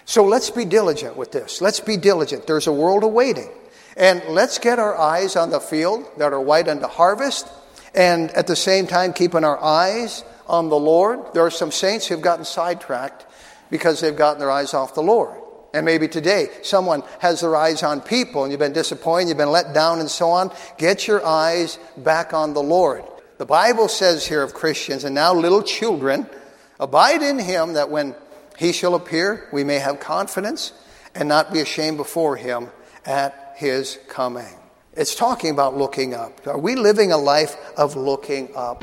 So let's be diligent with this. Let's be diligent. There's a world awaiting. And let's get our eyes on the field that are white unto harvest, and at the same time keeping our eyes on the Lord. There are some saints who have gotten sidetracked because they've gotten their eyes off the Lord. And maybe today someone has their eyes on people and you've been disappointed, you've been let down and so on. Get your eyes back on the Lord. The Bible says here of Christians, and now little children, abide in him that when he shall appear, we may have confidence and not be ashamed before him at his coming. It's talking about looking up. Are we living a life of looking up?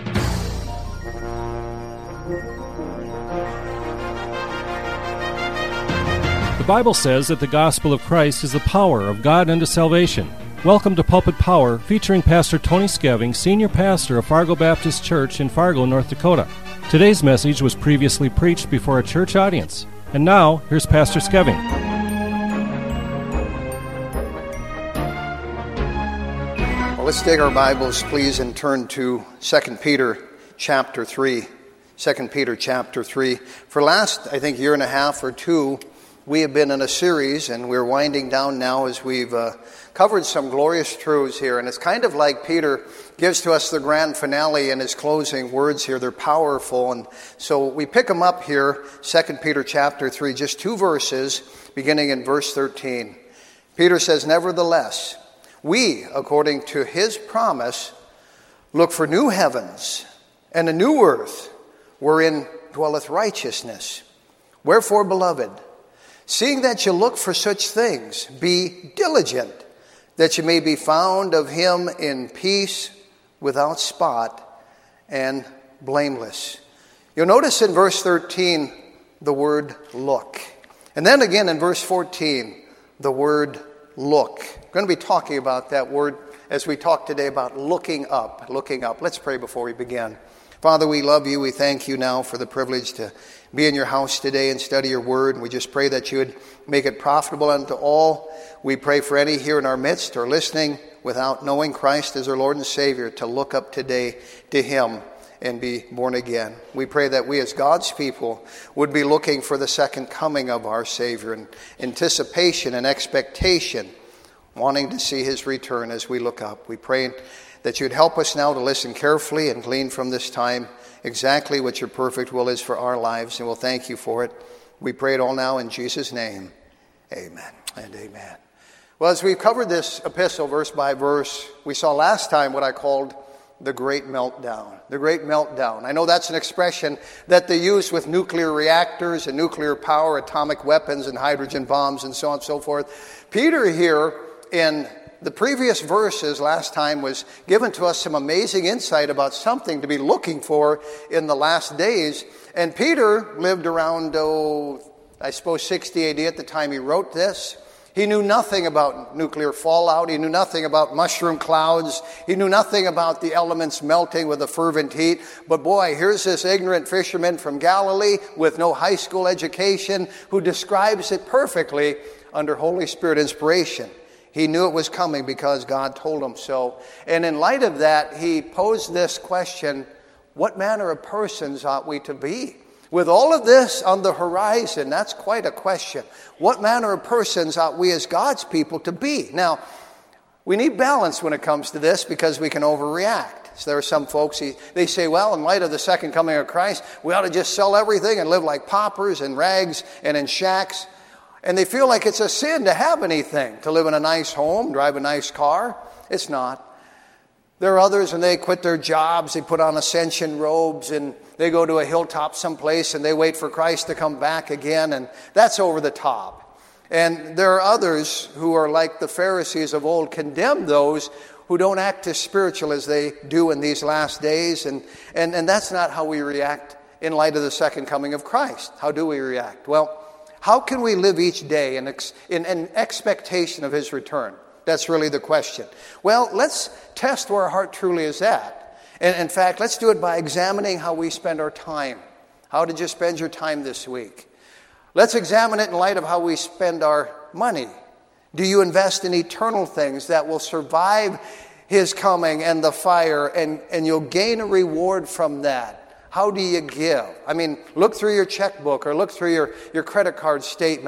The Bible says that the gospel of Christ is the power of God unto salvation. Welcome to Pulpit Power, featuring Pastor Tony Skeving, Senior Pastor of Fargo Baptist Church in Fargo, North Dakota. Today's message was previously preached before a church audience. And now, here's Pastor Skeving. Well, let's take our Bibles, please, and turn to 2 Peter chapter 3. 2 Peter chapter 3. For last, I think, year and a half or two, we have been in a series, and we're winding down now as we've covered some glorious truths here. And it's kind of like Peter gives to us the grand finale in his closing words here. They're powerful. And so we pick them up here, 2 Peter chapter 3, just two verses, beginning in verse 13. Peter says, "Nevertheless, we, according to his promise, look for new heavens and a new earth, wherein dwelleth righteousness. Wherefore, beloved, seeing that you look for such things, be diligent, that you may be found of him in peace, without spot, and blameless." You'll notice in verse 13 the word look. And then again in verse 14, the word look. We're going to be talking about that word as we talk today about looking up. Looking up. Let's pray before we begin. Father, we love you. We thank you now for the privilege to be in your house today and study your word. And we just pray that you would make it profitable unto all. We pray for any here in our midst or listening without knowing Christ as their Lord and Savior to look up today to him and be born again. We pray that we as God's people would be looking for the second coming of our Savior in anticipation and expectation, wanting to see his return as we look up. We pray that you'd help us now to listen carefully and glean from this time exactly what your perfect will is for our lives, and we'll thank you for it. We pray it all now in Jesus' name. Amen and amen. Well, as we've covered this epistle verse by verse, we saw last time what I called the great meltdown. The great meltdown. I know that's an expression that they use with nuclear reactors and nuclear power, atomic weapons and hydrogen bombs and so on and so forth. Peter here in the previous verses last time was given to us some amazing insight about something to be looking for in the last days. And Peter lived around, I suppose 60 AD at the time he wrote this. He knew nothing about nuclear fallout. He knew nothing about mushroom clouds. He knew nothing about the elements melting with a fervent heat. But boy, here's this ignorant fisherman from Galilee with no high school education who describes it perfectly under Holy Spirit inspiration. He knew it was coming because God told him so. And in light of that, he posed this question: what manner of persons ought we to be? With all of this on the horizon, that's quite a question. What manner of persons ought we as God's people to be? Now, we need balance when it comes to this because we can overreact. So there are some folks, they say, well, in light of the second coming of Christ, we ought to just sell everything and live like paupers in rags and in shacks. And they feel like it's a sin to have anything, to live in a nice home, drive a nice car. It's not. There are others, and they quit their jobs, they put on ascension robes, and they go to a hilltop someplace, and they wait for Christ to come back again, and that's over the top. And there are others who are like the Pharisees of old, condemn those who don't act as spiritual as they do in these last days, and that's not how we react in light of the second coming of Christ. How do we react? Well, how can we live each day in expectation of his return? That's really the question. Well, let's test where our heart truly is at. And in fact, let's do it by examining how we spend our time. How did you spend your time this week? Let's examine it in light of how we spend our money. Do you invest in eternal things that will survive his coming and the fire, and you'll gain a reward from that? How do you give? I mean, look through your checkbook or look through your credit card statement.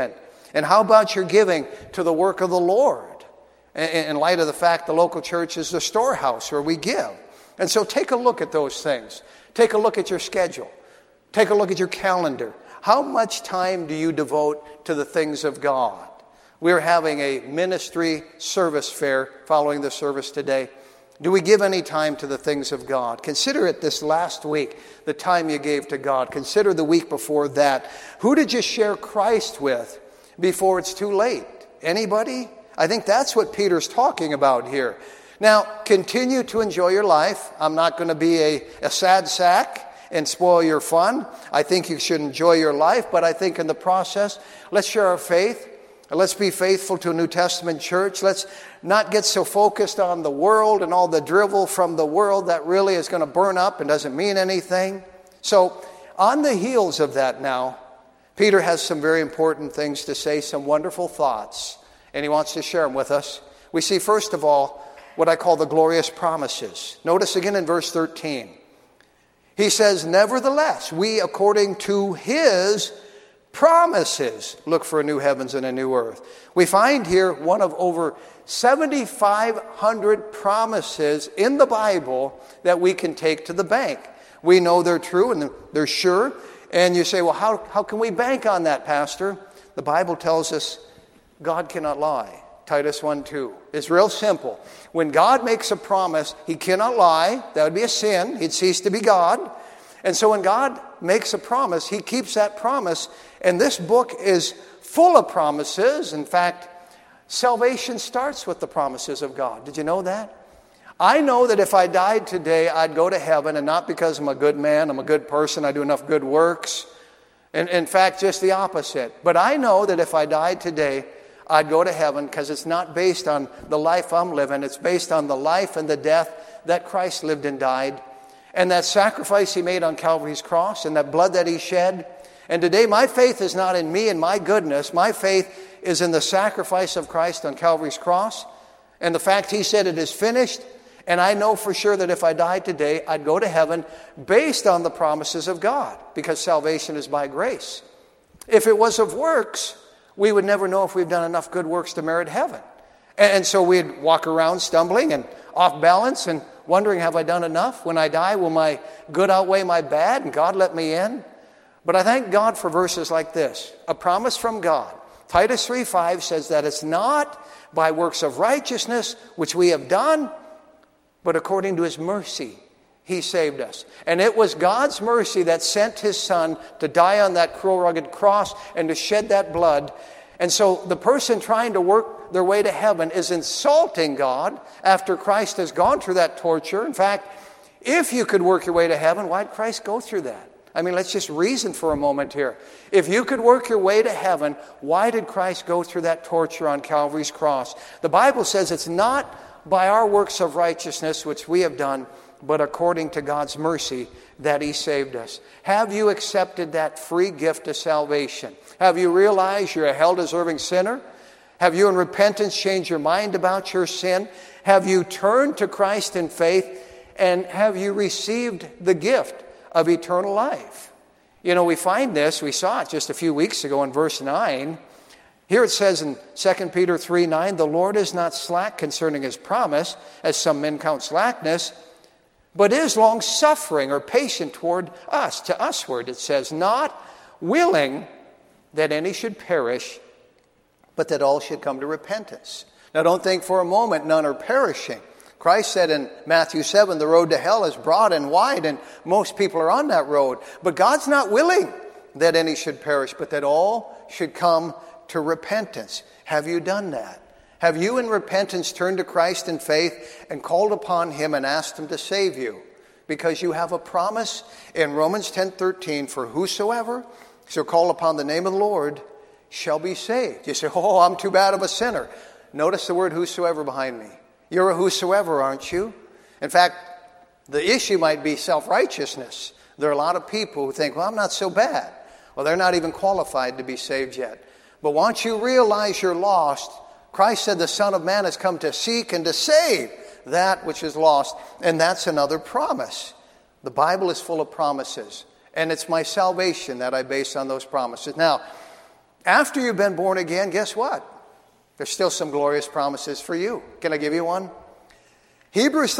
And how about your giving to the work of the Lord? In light of the fact the local church is the storehouse where we give. And so take a look at those things. Take a look at your schedule. Take a look at your calendar. How much time do you devote to the things of God? We're having a ministry service fair following the service today. Do we give any time to the things of God? Consider it this last week, the time you gave to God. Consider the week before that. Who did you share Christ with before it's too late? Anybody? I think that's what Peter's talking about here. Now, continue to enjoy your life. I'm not going to be a sad sack and spoil your fun. I think you should enjoy your life, but I think in the process, let's share our faith. Let's be faithful to a New Testament church. Let's not get so focused on the world and all the drivel from the world that really is going to burn up and doesn't mean anything. So, on the heels of that now, Peter has some very important things to say, some wonderful thoughts, and he wants to share them with us. We see, first of all, what I call the glorious promises. Notice again in verse 13. He says, nevertheless, we, according to his promises, look for a new heavens and a new earth. We find here one of over 7,500 promises in the Bible that we can take to the bank. We know they're true and they're sure. And you say, well, how can we bank on that, Pastor? The Bible tells us God cannot lie. Titus 1:2. It's real simple. When God makes a promise, he cannot lie. That would be a sin. He'd cease to be God. And so when God makes a promise, he keeps that promise. And this book is full of promises. In fact, salvation starts with the promises of God. Did you know that? I know that if I died today, I'd go to heaven, and not because I'm a good man, I'm a good person, I do enough good works. And in fact, just the opposite. But I know that if I died today, I'd go to heaven because it's not based on the life I'm living. It's based on the life and the death that Christ lived and died. And that sacrifice he made on Calvary's cross and that blood that he shed. And today my faith is not in me and my goodness. My faith is in the sacrifice of Christ on Calvary's cross. And the fact he said it is finished. And I know for sure that if I died today, I'd go to heaven based on the promises of God. Because salvation is by grace. If it was of works, we would never know if we've done enough good works to merit heaven. And so we'd walk around stumbling and off balance and wondering, have I done enough? When I die, will my good outweigh my bad and God let me in? But I thank God for verses like this. A promise from God. Titus 3:5 says that it's not by works of righteousness which we have done, but according to his mercy he saved us. And it was God's mercy that sent his son to die on that cruel, rugged cross and to shed that blood. And so the person trying to work their way to heaven is insulting God after Christ has gone through that torture. In fact, if you could work your way to heaven, why'd Christ go through that? I mean, let's just reason for a moment here. If you could work your way to heaven, why did Christ go through that torture on Calvary's cross? The Bible says it's not by our works of righteousness which we have done, but according to God's mercy that he saved us. Have you accepted that free gift of salvation? Have you realized you're a hell-deserving sinner? Have you in repentance changed your mind about your sin? Have you turned to Christ in faith? And have you received the gift of eternal life? You know, we find this, we saw it just a few weeks ago in verse 9. Here it says in 2 Peter 3:9, the Lord is not slack concerning his promise, as some men count slackness, but is long-suffering or patient toward us, to usward. It says, not willing that any should perish, but that all should come to repentance. Now don't think for a moment none are perishing. Christ said in Matthew 7, the road to hell is broad and wide, and most people are on that road. But God's not willing that any should perish, but that all should come to repentance. Have you done that? Have you in repentance turned to Christ in faith and called upon him and asked him to save you? Because you have a promise in Romans 10:13, for whosoever shall call upon the name of the Lord shall be saved. You say, oh, I'm too bad of a sinner. Notice the word whosoever behind me. You're a whosoever, aren't you? In fact, the issue might be self-righteousness. There are a lot of people who think, well, I'm not so bad. Well, they're not even qualified to be saved yet. But once you realize you're lost, Christ said the Son of Man has come to seek and to save that which is lost. And that's another promise. The Bible is full of promises. And it's my salvation that I base on those promises. Now, After you've been born again, guess what? There's still some glorious promises for you. Can I give you one? Hebrews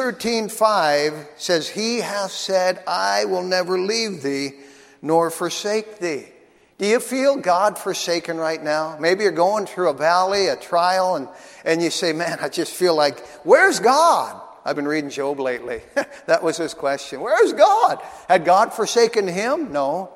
13:5 says, He hath said, I will never leave thee nor forsake thee. Do you feel God forsaken right now? Maybe you're going through a valley, a trial, and you say, man, I just feel like, where's God? I've been reading Job lately. That was his question. Where's God? Had God forsaken him? No.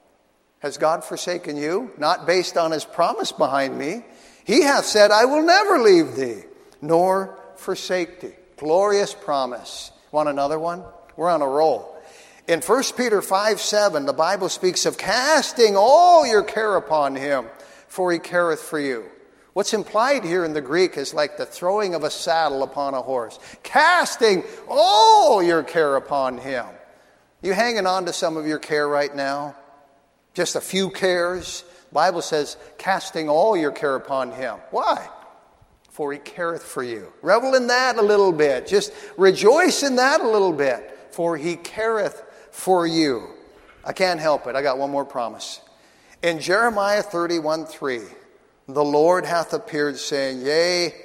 Has God forsaken you? Not based on his promise behind me. He hath said, I will never leave thee, nor forsake thee. Glorious promise. Want another one? We're on a roll. In 1 Peter 5:7, the Bible speaks of casting all your care upon him, for he careth for you. What's implied here in the Greek is like the throwing of a saddle upon a horse. Casting all your care upon him. You hanging on to some of your care right now? Just a few cares? The Bible says, casting all your care upon him. Why? For he careth for you. Revel in that a little bit. Just rejoice in that a little bit. For he careth for you. I can't help it. I got one more promise. In Jeremiah 31:3, the Lord hath appeared, saying, Yea,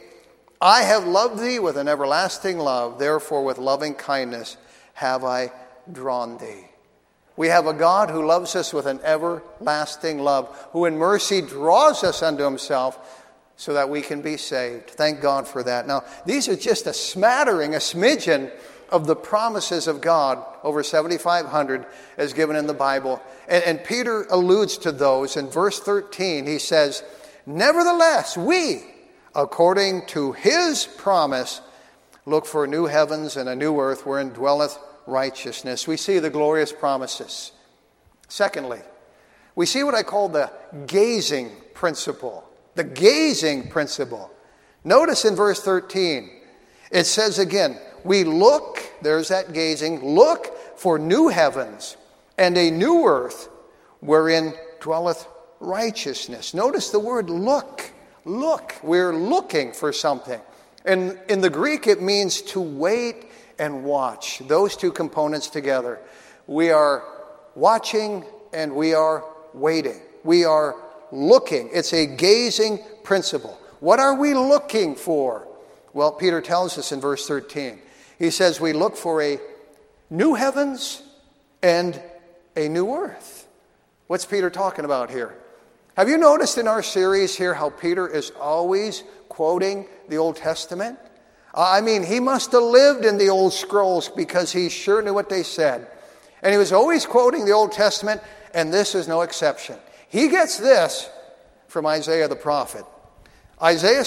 I have loved thee with an everlasting love. Therefore with loving kindness have I drawn thee. We have a God who loves us with an everlasting love, who in mercy draws us unto himself so that we can be saved. Thank God for that. Now, these are just a smattering, a smidgen of the promises of God, over 7,500 as given in the Bible. And Peter alludes to those. In verse 13, he says, Nevertheless, we, according to his promise, look for new heavens and a new earth wherein dwelleth righteousness. We see the glorious promises. Secondly, we see what I call the gazing principle. The gazing principle. Notice in verse 13, it says again, we look, there's that gazing, look for new heavens and a new earth wherein dwelleth righteousness. Notice the word look. Look. We're looking for something. And in the Greek, it means to wait and watch. Those two components together. We are watching and we are waiting. We are looking. It's a gazing principle. What are we looking for? Well, Peter tells us in verse 13. He says we look for a new heavens and a new earth. What's Peter talking about here? Have you noticed in our series here how Peter is always quoting the Old Testament? I mean, he must have lived in the old scrolls because he sure knew what they said. And he was always quoting the Old Testament, and this is no exception. He gets this from Isaiah the prophet. Isaiah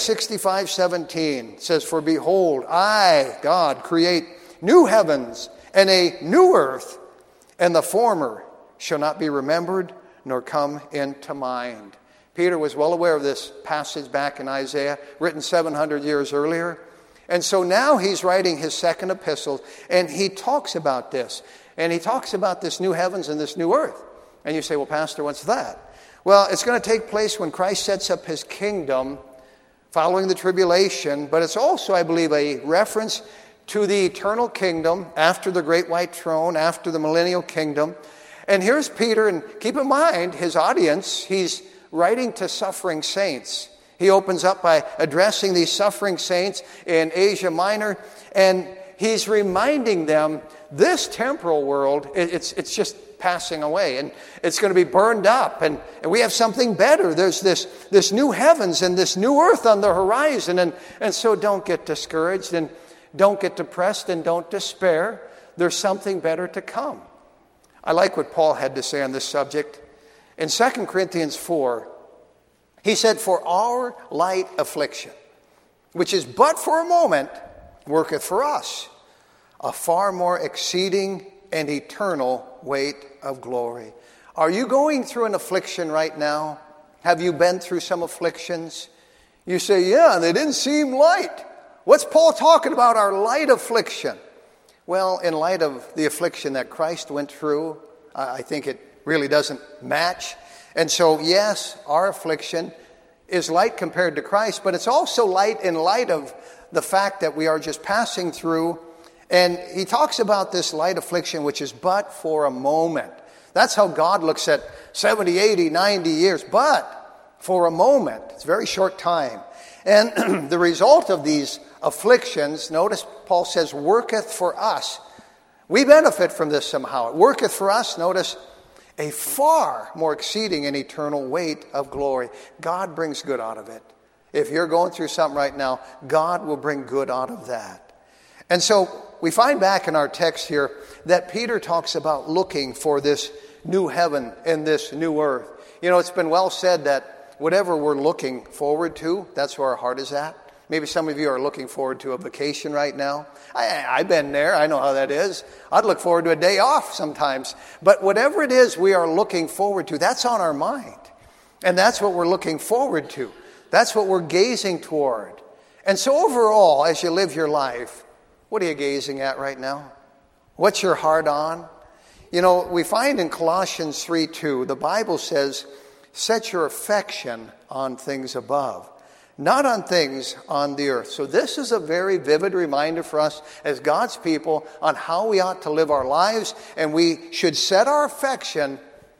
65:17 says, For behold, I, God, create new heavens and a new earth, and the former shall not be remembered nor come into mind. Peter was well aware of this passage back in Isaiah, written 700 years earlier. And so now he's writing his second epistle, and he talks about this. And he talks about this new heavens and this new earth. And you say, well, Pastor, what's that? Well, it's going to take place when Christ sets up his kingdom following the tribulation. But it's also, I believe, a reference to the eternal kingdom after the great white throne, after the millennial kingdom. And here's Peter, and keep in mind his audience, he's writing to suffering saints. He opens up by addressing these suffering saints in Asia Minor, and he's reminding them this temporal world, it's just passing away, and it's going to be burned up, and we have something better. There's this new heavens and this new earth on the horizon, and so don't get discouraged, and don't get depressed, and don't despair. There's something better to come. I like what Paul had to say on this subject. In 2 Corinthians 4, he said, For our light affliction, which is but for a moment, worketh for us a far more exceeding and eternal weight of glory. Are you going through an affliction right now? Have you been through some afflictions? You say, yeah, they didn't seem light. What's Paul talking about, our light affliction? Well, in light of the affliction that Christ went through, I think it really doesn't match. And so, yes, our affliction is light compared to Christ, but it's also light in light of the fact that we are just passing through. And he talks about this light affliction, which is but for a moment. That's how God looks at 70, 80, 90 years. But for a moment. It's a very short time. And the result of these afflictions, notice Paul says, worketh for us. We benefit from this somehow. It worketh for us, notice, a far more exceeding and eternal weight of glory. God brings good out of it. If you're going through something right now, God will bring good out of that. And so we find back in our text here that Peter talks about looking for this new heaven and this new earth. You know, it's been well said that whatever we're looking forward to, that's where our heart is at. Maybe some of you are looking forward to a vacation right now. I've been there. I know how that is. I'd look forward to a day off sometimes. But whatever it is we are looking forward to, that's on our mind. And that's what we're looking forward to. That's what we're gazing toward. And so overall, as you live your life, what are you gazing at right now? What's your heart on? You know, we find in Colossians 3:2, the Bible says, set your affection on things above, not on things on the earth. So this is a very vivid reminder for us as God's people on how we ought to live our lives, and we should set our affection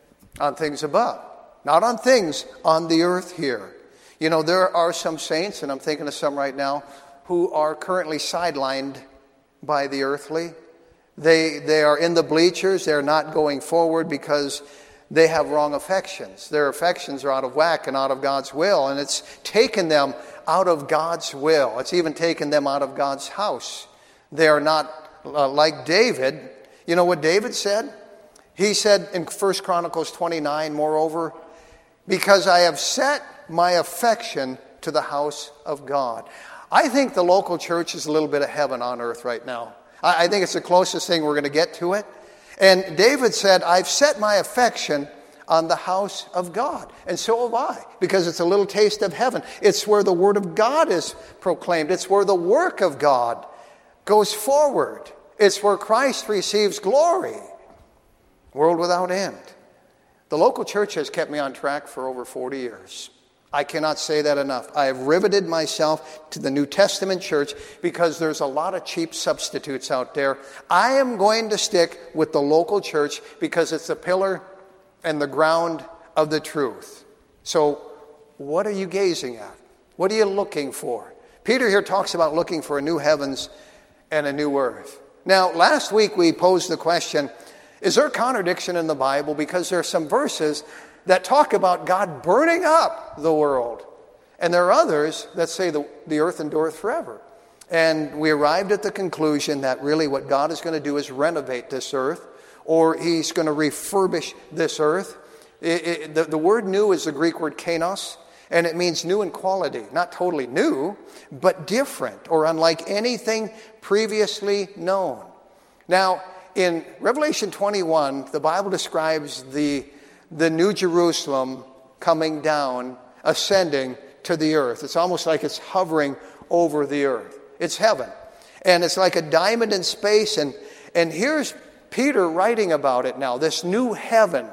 on things above, not on things on the earth here. You know, there are some saints, and I'm thinking of some right now, who are currently sidelined by the earthly. They are in the bleachers. They're not going forward because they have wrong affections. Their affections are out of whack and out of God's will, and it's taken them out of God's will. It's even taken them out of God's house. They are not like David. You know what David said? He said in 1 Chronicles 29, moreover, because I have set my affection to the house of God. I think the local church is a little bit of heaven on earth right now. I think it's the closest thing we're going to get to it. And David said, I've set my affection on the house of God. And so have I, because it's a little taste of heaven. It's where the word of God is proclaimed. It's where the work of God goes forward. It's where Christ receives glory. World without end. The local church has kept me on track for over 40 years. I cannot say that enough. I have riveted myself to the New Testament church because there's a lot of cheap substitutes out there. I am going to stick with the local church because it's the pillar and the ground of the truth. So, what are you gazing at? What are you looking for? Peter here talks about looking for a new heavens and a new earth. Now, last week we posed the question, is there a contradiction in the Bible? Because there are some verses that talk about God burning up the world. And there are others that say the earth endureth forever. And we arrived at the conclusion that really what God is going to do is renovate this earth, or he's going to refurbish this earth. The word new is the Greek word kainos, and it means new in quality. Not totally new, but different or unlike anything previously known. Now, in Revelation 21, the Bible describes the New Jerusalem coming down, ascending to the earth. It's almost like it's hovering over the earth. It's heaven. And it's like a diamond in space. And here's Peter writing about it now, this new heaven.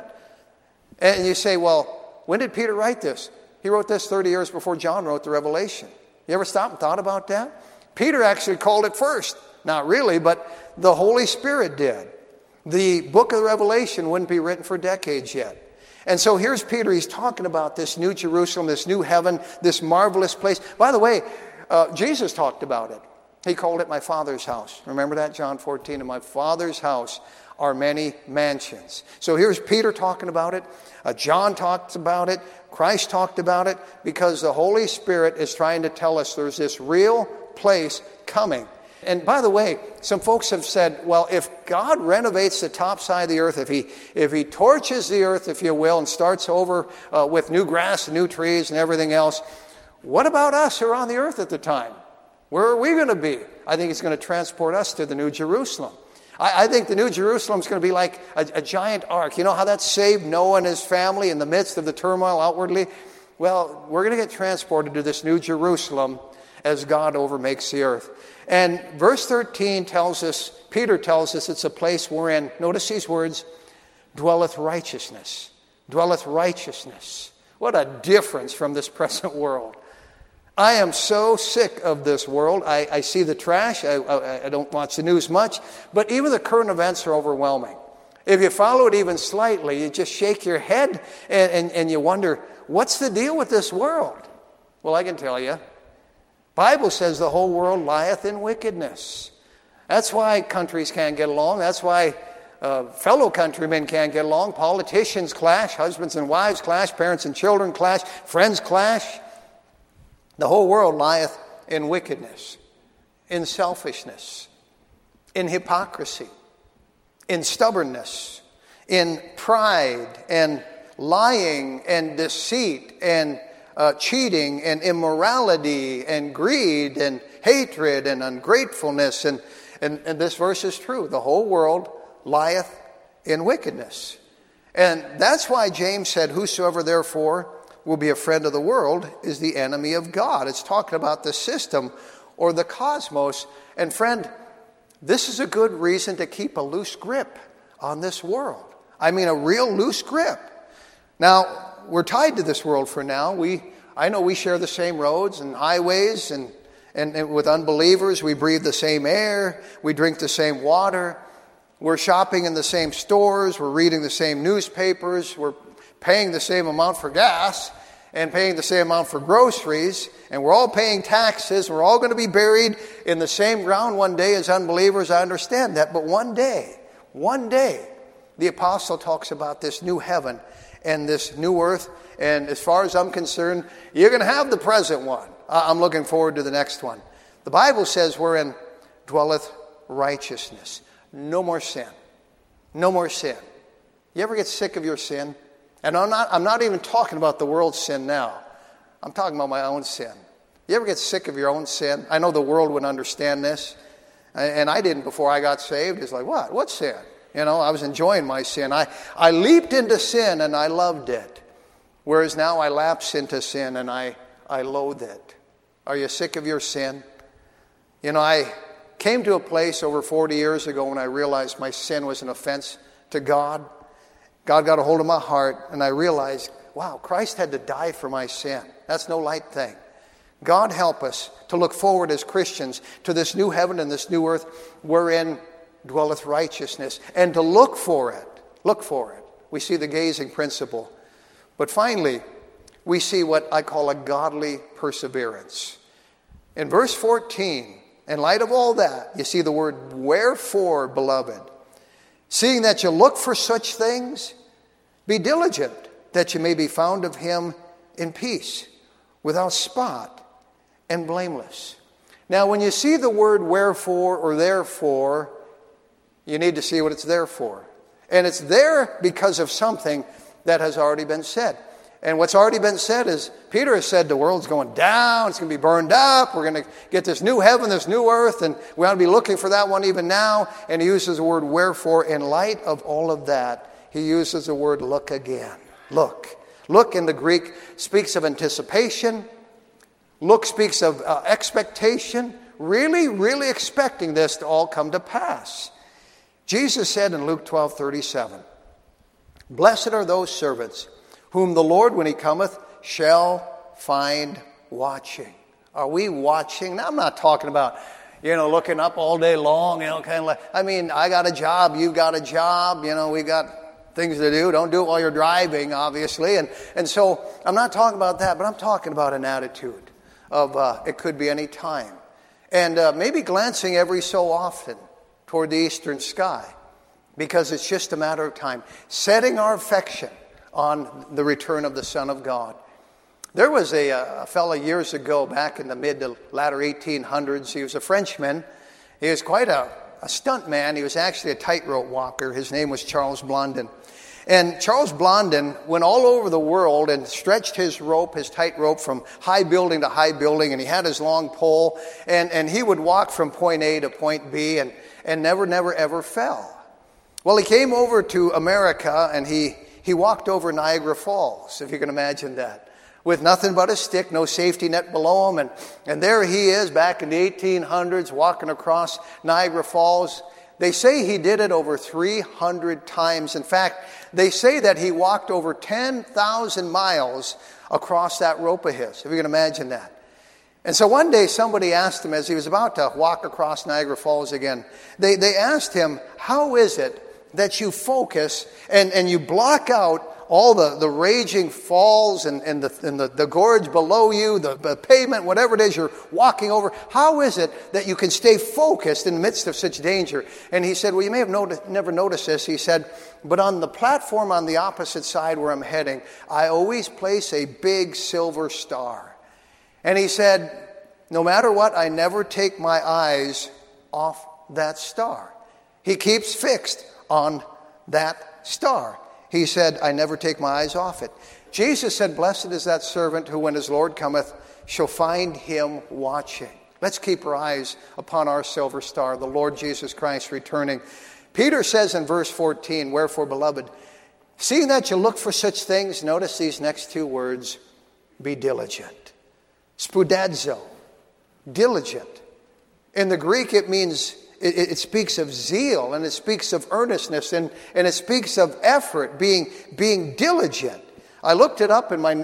And you say, well, when did Peter write this? He wrote this 30 years before John wrote the Revelation. You ever stop and thought about that? Peter actually called it first. Not really, but the Holy Spirit did. The book of the Revelation wouldn't be written for decades yet. And so here's Peter. He's talking about this new Jerusalem, this new heaven, this marvelous place. By the way, Jesus talked about it. He called it my Father's house. Remember that? John 14, in my Father's house are many mansions. So here's Peter talking about it. John talked about it. Christ talked about it, because the Holy Spirit is trying to tell us there's this real place coming. And by the way, some folks have said, well, if God renovates the top side of the earth, if he torches the earth, if you will, and starts over with new grass and new trees and everything else, what about us who are on the earth at the time? Where are we going to be? I think it's going to transport us to the New Jerusalem. I think the New Jerusalem is going to be like a giant ark. You know how that saved Noah and his family in the midst of the turmoil outwardly? Well, we're going to get transported to this New Jerusalem as God overmakes the earth. And verse 13 tells us, Peter tells us it's a place wherein, notice these words, dwelleth righteousness. Dwelleth righteousness. What a difference from this present world. I am so sick of this world. I see the trash. I don't watch the news much. But even the current events are overwhelming. If you follow it even slightly, you just shake your head and you wonder, what's the deal with this world? Well, I can tell you. Bible says the whole world lieth in wickedness. That's why countries can't get along. That's why fellow countrymen can't get along. Politicians clash. Husbands and wives clash. Parents and children clash. Friends clash. The whole world lieth in wickedness, in selfishness, in hypocrisy, in stubbornness, in pride and lying and deceit and cheating and immorality and greed and hatred and ungratefulness. And this verse is true. The whole world lieth in wickedness. And that's why James said, whosoever therefore will be a friend of the world is the enemy of God. It's talking about the system or the cosmos. And friend, this is a good reason to keep a loose grip on this world. I mean, a real loose grip. Now, we're tied to this world for now. I know we share the same roads and highways, and with unbelievers, we breathe the same air, we drink the same water, we're shopping in the same stores, we're reading the same newspapers, we're paying the same amount for gas and paying the same amount for groceries, and we're all paying taxes. We're all going to be buried in the same ground one day as unbelievers. I understand that. But one day, the apostle talks about this new heaven and this new earth. And as far as I'm concerned, you're going to have the present one. I'm looking forward to the next one. The Bible says wherein dwelleth righteousness. No more sin. No more sin. You ever get sick of your sin? And I'm not even talking about the world's sin now. I'm talking about my own sin. You ever get sick of your own sin? I know the world would understand this. And I didn't before I got saved. It's like, what? What sin? You know, I was enjoying my sin. I leaped into sin and I loved it. Whereas now I lapse into sin and I loathe it. Are you sick of your sin? You know, I came to a place over 40 years ago when I realized my sin was an offense to God. God got a hold of my heart, and I realized, wow, Christ had to die for my sin. That's no light thing. God help us to look forward as Christians to this new heaven and this new earth wherein dwelleth righteousness, and to look for it. Look for it. We see the gazing principle. But finally, we see what I call a godly perseverance. In verse 14, in light of all that, you see the word, wherefore, beloved, seeing that you look for such things, be diligent that you may be found of him in peace, without spot and blameless. Now, when you see the word wherefore or therefore, you need to see what it's there for. And it's there because of something that has already been said. And what's already been said is, Peter has said the world's going down, it's going to be burned up, we're going to get this new heaven, this new earth, and we ought to be looking for that one even now. And he uses the word wherefore. In light of all of that, he uses the word look again. Look. Look in the Greek speaks of anticipation. Look speaks of expectation. Really, really expecting this to all come to pass. Jesus said in Luke 12:37, blessed are those servants whom the Lord, when he cometh, shall find watching. Are we watching? Now, I'm not talking about, looking up all day long, kind of like, I got a job, you got a job, we got things to do. Don't do it while you're driving, obviously. And so I'm not talking about that, but I'm talking about an attitude of it could be any time. And maybe glancing every so often toward the eastern sky, because it's just a matter of time. Setting our affection on the return of the Son of God. There was a fellow years ago, back in the mid to latter 1800s. He was a Frenchman. He was quite a stunt man. He was actually a tightrope walker. His name was Charles Blondin. And Charles Blondin went all over the world and stretched his tightrope from high building to high building, and he had his long pole, and he would walk from point A to point B and never, ever fell. Well, he came over to America, and he walked over Niagara Falls, if you can imagine that, with nothing but a stick, no safety net below him. And there he is back in the 1800s walking across Niagara Falls. They say he did it over 300 times. In fact, they say that he walked over 10,000 miles across that rope of his, if you can imagine that. And so one day somebody asked him, as he was about to walk across Niagara Falls again, they asked him, how is it that you focus and you block out all the raging falls and the gorge below you, the pavement, whatever it is you're walking over. How is it that you can stay focused in the midst of such danger? And he said, well, you may have never noticed this. He said, but on the platform on the opposite side where I'm heading, I always place a big silver star. And he said, no matter what, I never take my eyes off that star. He keeps fixed on that star. He said, I never take my eyes off it. Jesus said, blessed is that servant who, when his Lord cometh, shall find him watching. Let's keep our eyes upon our silver star, the Lord Jesus Christ returning. Peter says in verse 14, wherefore, beloved, seeing that you look for such things, notice these next two words, be diligent. Spoudazo, diligent. In the Greek, it means, it speaks of zeal, and it speaks of earnestness, and it speaks of effort, being diligent. I looked it up in my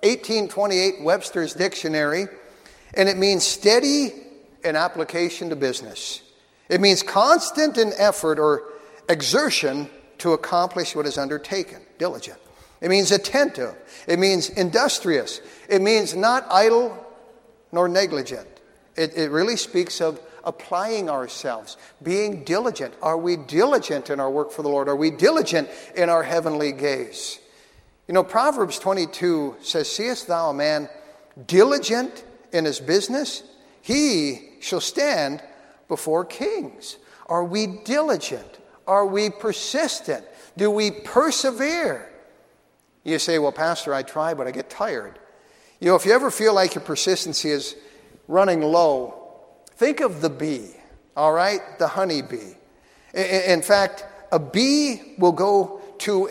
1828 Webster's Dictionary, and it means steady in application to business. It means constant in effort or exertion to accomplish what is undertaken, diligent. It means attentive. It means industrious. It means not idle nor negligent. It really speaks of applying ourselves, being diligent. Are we diligent in our work for the Lord? Are we diligent in our heavenly gaze? You know, Proverbs 22 says, seest thou a man diligent in his business? He shall stand before kings. Are we diligent? Are we persistent? Do we persevere? You say, well, Pastor, I try, but I get tired. You know, if you ever feel like your persistency is running low, think of the bee, all right? The honey bee. In fact, a bee will go to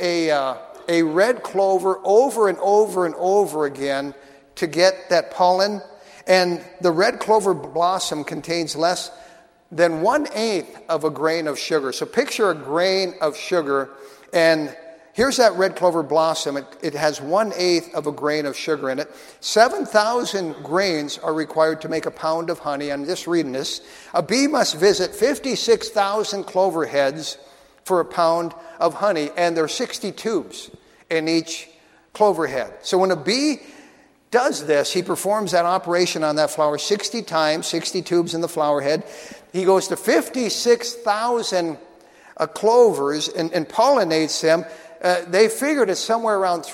a red clover over and over and over again to get that pollen. And the red clover blossom contains less than 1/8 of a grain of sugar. So picture a grain of sugar, and here's that red clover blossom. It has 1/8 of a grain of sugar in it. 7,000 grains are required to make a pound of honey. I'm just reading this. A bee must visit 56,000 clover heads for a pound of honey, and there are 60 tubes in each clover head. So when a bee does this, he performs that operation on that flower 60 times, 60 tubes in the flower head. He goes to 56,000 clovers and pollinates them. They figured it's somewhere around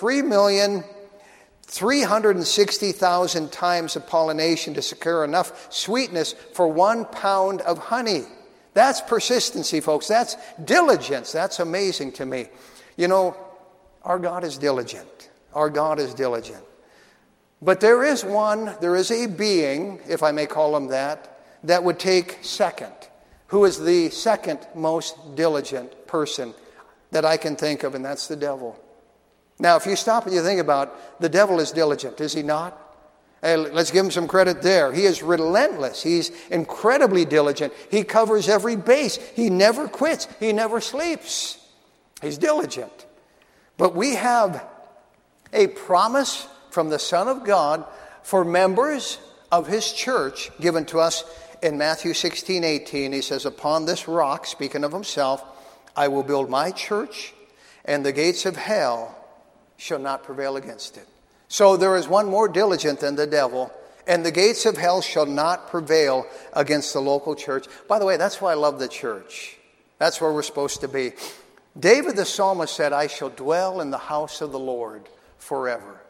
3,360,000 times of pollination to secure enough sweetness for 1 pound of honey. That's persistency, folks. That's diligence. That's amazing to me. You know, our God is diligent. Our God is diligent. But there is a being, if I may call him that would take second. Who is the second most diligent person that I can think of, and that's the devil. Now, if you stop and you think about it, the devil is diligent, is he not? Hey, let's give him some credit there. He is relentless. He's incredibly diligent. He covers every base. He never quits. He never sleeps. He's diligent. But we have a promise from the Son of God for members of his church given to us in Matthew 16:18. He says, upon this rock, speaking of himself, I will build my church, and the gates of hell shall not prevail against it. So there is one more diligent than the devil, and the gates of hell shall not prevail against the local church. By the way, that's why I love the church. That's where we're supposed to be. David the psalmist said, I shall dwell in the house of the Lord forever.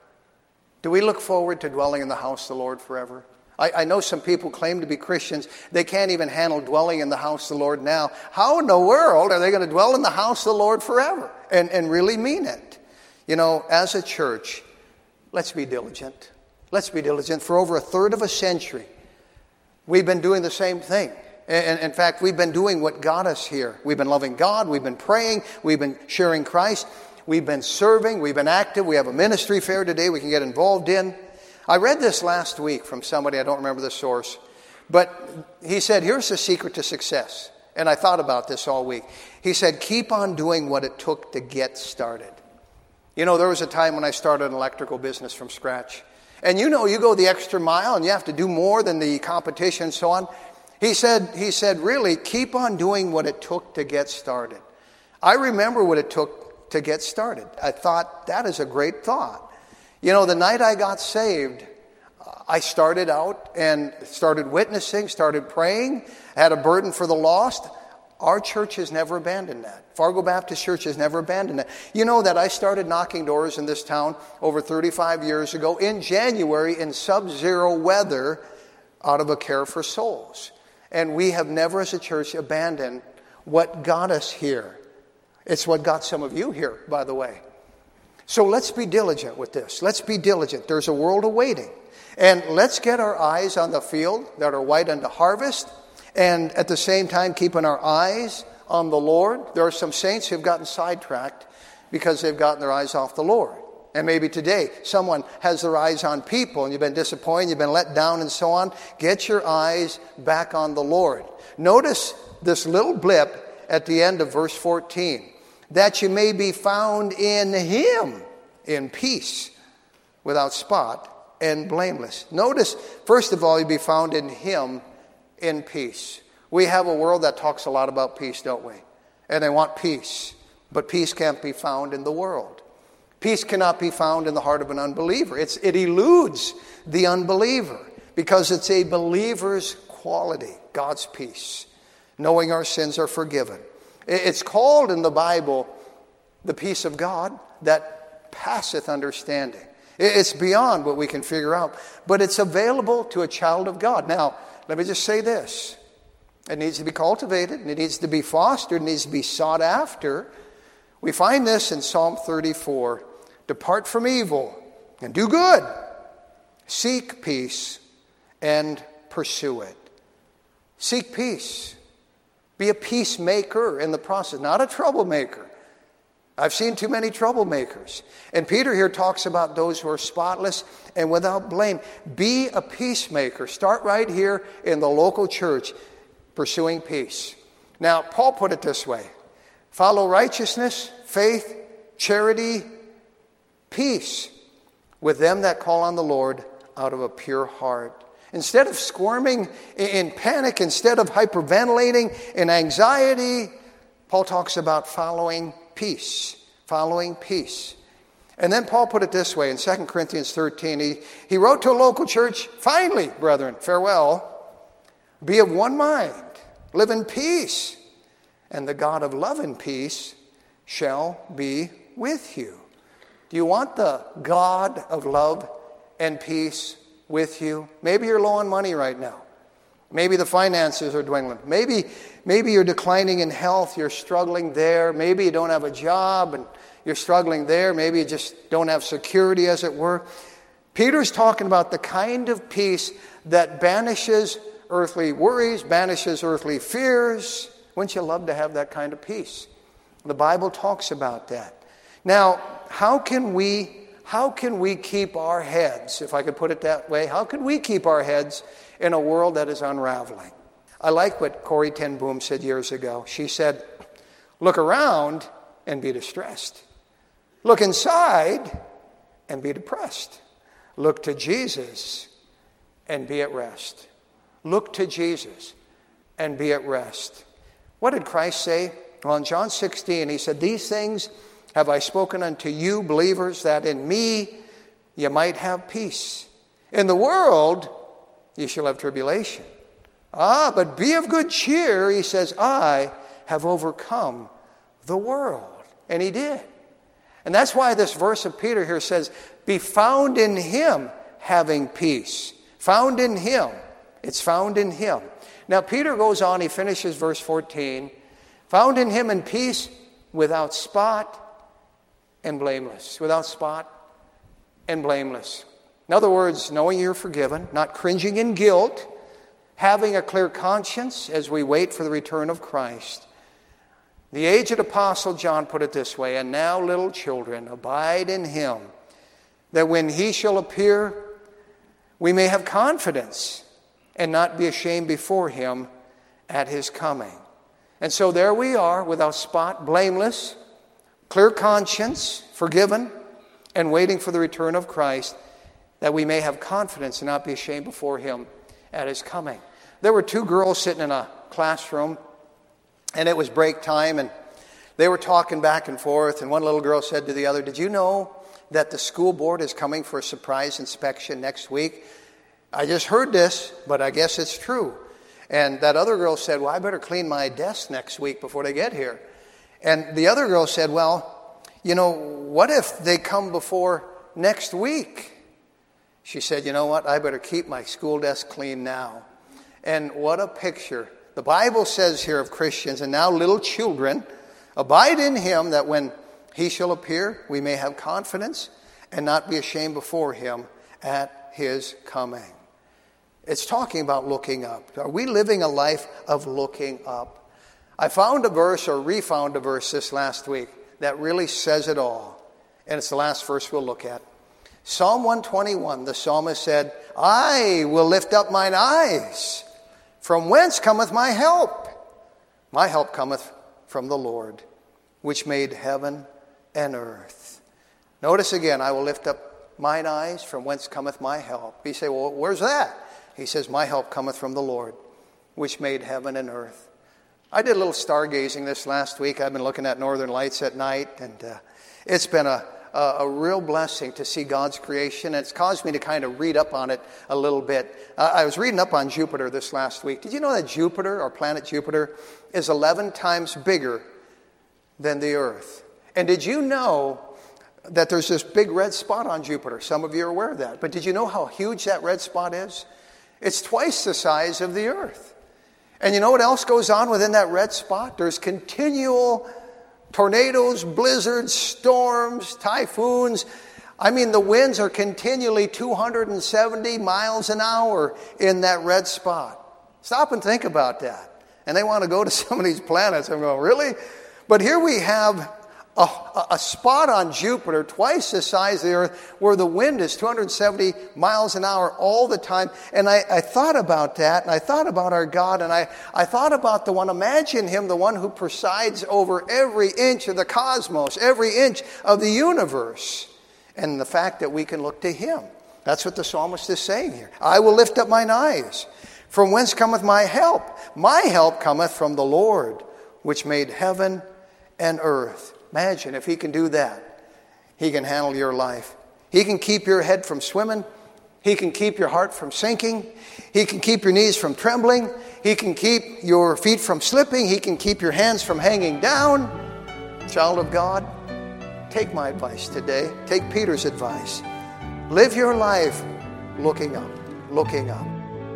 Do we look forward to dwelling in the house of the Lord forever? I know some people claim to be Christians. They can't even handle dwelling in the house of the Lord now. How in the world are they going to dwell in the house of the Lord forever and really mean it? You know, as a church, let's be diligent. Let's be diligent. For over a third of a century, we've been doing the same thing. And in fact, we've been doing what got us here. We've been loving God. We've been praying. We've been sharing Christ. We've been serving. We've been active. We have a ministry fair today we can get involved in. I read this last week from somebody, I don't remember the source, but he said, here's the secret to success. And I thought about this all week. He said, keep on doing what it took to get started. You know, there was a time when I started an electrical business from scratch. And you know, you go the extra mile and you have to do more than the competition and so on. He said, really, keep on doing what it took to get started. I remember what it took to get started. I thought, that is a great thought. You know, the night I got saved, I started out and started witnessing, started praying, had a burden for the lost. Our church has never abandoned that. Fargo Baptist Church has never abandoned that. You know that I started knocking doors in this town over 35 years ago in January in sub-zero weather out of a care for souls. And we have never as a church abandoned what got us here. It's what got some of you here, by the way. So let's be diligent with this. Let's be diligent. There's a world awaiting. And let's get our eyes on the field that are white unto harvest, and at the same time keeping our eyes on the Lord. There are some saints who have gotten sidetracked because they've gotten their eyes off the Lord. And maybe today someone has their eyes on people and you've been disappointed, you've been let down and so on. Get your eyes back on the Lord. Notice this little blip at the end of verse 14. That you may be found in Him in peace, without spot and blameless. Notice, first of all, you be found in Him in peace. We have a world that talks a lot about peace, don't we? And they want peace. But peace can't be found in the world. Peace cannot be found in the heart of an unbeliever. It eludes the unbeliever because it's a believer's quality, God's peace, knowing our sins are forgiven. It's called in the Bible the peace of God that passeth understanding. It's beyond what we can figure out, but it's available to a child of God. Now, let me just say this. It needs to be cultivated, and it needs to be fostered, it needs to be sought after. We find this in Psalm 34. Depart from evil and do good. Seek peace and pursue it. Seek peace. Be a peacemaker in the process, not a troublemaker. I've seen too many troublemakers. And Peter here talks about those who are spotless and without blame. Be a peacemaker. Start right here in the local church, pursuing peace. Now, Paul put it this way. Follow righteousness, faith, charity, peace with them that call on the Lord out of a pure heart. Instead of squirming in panic, instead of hyperventilating in anxiety, Paul talks about following peace. Following peace. And then Paul put it this way in 2 Corinthians 13. He wrote to a local church, finally, brethren, farewell. Be of one mind. Live in peace. And the God of love and peace shall be with you. Do you want the God of love and peace with you? Maybe you're low on money right now. Maybe the finances are dwindling. Maybe you're declining in health. You're struggling there. Maybe you don't have a job and you're struggling there. Maybe you just don't have security, as it were. Peter's talking about the kind of peace that banishes earthly worries, banishes earthly fears. Wouldn't you love to have that kind of peace? The Bible talks about that. Now, how can we keep our heads, if I could put it that way, how can we keep our heads in a world that is unraveling? I like what Corrie ten Boom said years ago. She said, look around and be distressed. Look inside and be depressed. Look to Jesus and be at rest. Look to Jesus and be at rest. What did Christ say? Well, in John 16, he said, these things have I spoken unto you, believers, that in me you might have peace. In the world you shall have tribulation. But be of good cheer, he says, I have overcome the world. And he did. And that's why this verse of Peter here says, be found in him having peace. Found in him. It's found in him. Now Peter goes on, he finishes verse 14. Found in him in peace without spot and blameless. Without spot and blameless. In other words, knowing you're forgiven, not cringing in guilt, having a clear conscience as we wait for the return of Christ. The aged apostle John put it this way, and now, little children, abide in him, that when he shall appear, we may have confidence and not be ashamed before him at his coming. And so there we are, without spot, blameless, clear conscience, forgiven, and waiting for the return of Christ, that we may have confidence and not be ashamed before him at his coming. There were two girls sitting in a classroom, and it was break time, and They were talking back and forth, and one little girl said to the other, "Did you know that the school board is coming for a surprise inspection next week? I just heard this, but I guess it's true." And that other girl said, "Well, I better clean my desk next week before they get here." And the other girl said, "Well, what if they come before next week?" She said, "You know what? I better keep my school desk clean now." And what a picture. The Bible says here of Christians, "And now little children, abide in him, that when he shall appear, we may have confidence and not be ashamed before him at his coming." It's talking about looking up. Are we living a life of looking up? I found a verse, or refound a verse this last week, that really says it all. And it's the last verse we'll look at. Psalm 121, the psalmist said, "I will lift up mine eyes. From whence cometh my help? My help cometh from the Lord, which made heaven and earth." Notice again, "I will lift up mine eyes. From whence cometh my help?" You say, "Well, where's that?" He says, "My help cometh from the Lord, which made heaven and earth." I did a little stargazing this last week. I've been looking at northern lights at night, and it's been a real blessing to see God's creation. And it's caused me to kind of read up on it a little bit. I was reading up on Jupiter this last week. Did you know that Jupiter, our planet Jupiter, is 11 times bigger than the Earth? And did you know that there's this big red spot on Jupiter? Some of you are aware of that. But did you know how huge that red spot is? It's twice the size of the Earth. And you know what else goes on within that red spot? There's continual tornadoes, blizzards, storms, typhoons. I mean, the winds are continually 270 miles an hour in that red spot. Stop and think about that. And they want to go to some of these planets. I'm going, really? But here we have a spot on Jupiter twice the size of the Earth where the wind is 270 miles an hour all the time. And I thought about that, and I thought about our God, and I thought about the one, imagine him, the one who presides over every inch of the cosmos, every inch of the universe, and the fact that we can look to him. That's what the psalmist is saying here. "I will lift up mine eyes. From whence cometh my help? My help cometh from the Lord, which made heaven and earth." Imagine if he can do that. He can handle your life. He can keep your head from swimming. He can keep your heart from sinking. He can keep your knees from trembling. He can keep your feet from slipping. He can keep your hands from hanging down. Child of God, take my advice today. Take Peter's advice. Live your life looking up, looking up.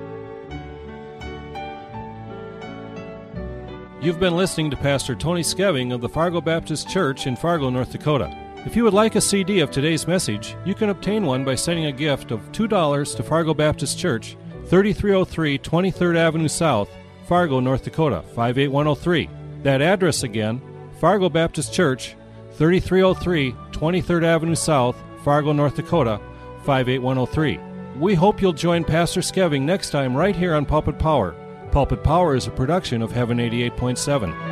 You've been listening to Pastor Tony Skeving of the Fargo Baptist Church in Fargo, North Dakota. If you would like a CD of today's message, you can obtain one by sending a gift of $2 to Fargo Baptist Church, 3303 23rd Avenue South, Fargo, North Dakota, 58103. That address again, Fargo Baptist Church, 3303 23rd Avenue South, Fargo, North Dakota, 58103. We hope you'll join Pastor Skeving next time right here on Pulpit Power. Pulpit Power is a production of Heaven 88.7.